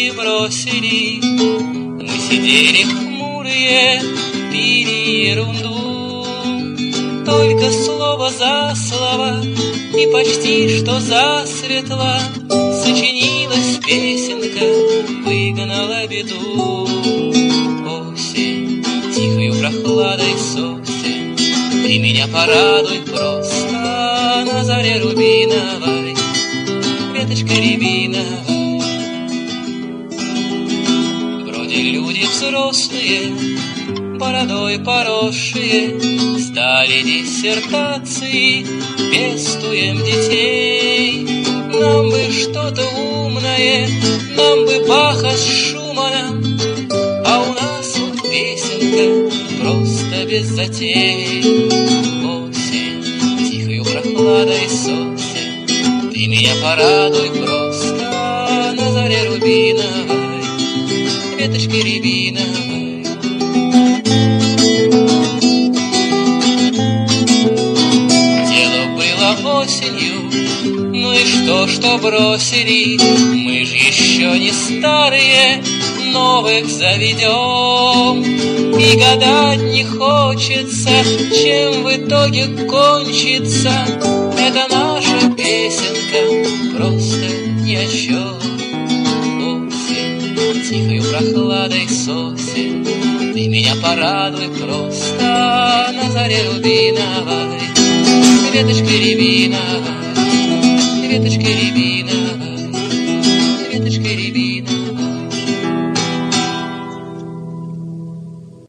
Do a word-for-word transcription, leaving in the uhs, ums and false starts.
люди бросили. Мы сидели хмурые, пили ерунду, только слово за слово и почти что засветло сочинилась песенка, выгнала беду. Осень, тихою прохладой сосен, ты меня порадуй просто на заре рубиновой, веточкой рябиновой. Вроде люди взрослые, бородой поросшие, сдали диссертации, пестуем детей. Нам бы что-то умное, нам бы Баха с Шуманом, а у нас вот песенка просто без затей. Осень, тихою прохладой сосен, ты меня порадуй просто на заре рубиновой, веточкой рябиновой. Осенью, ну и что, что бросили, мы ж еще не старые, новых заведем. И гадать не хочется, чем в итоге кончится эта наша песенка, просто ни о чем. Осень, тихою прохладой сосен, ты меня порадуй просто на заре рубиновой, веточкой рябиновой, веточкой рябиновой.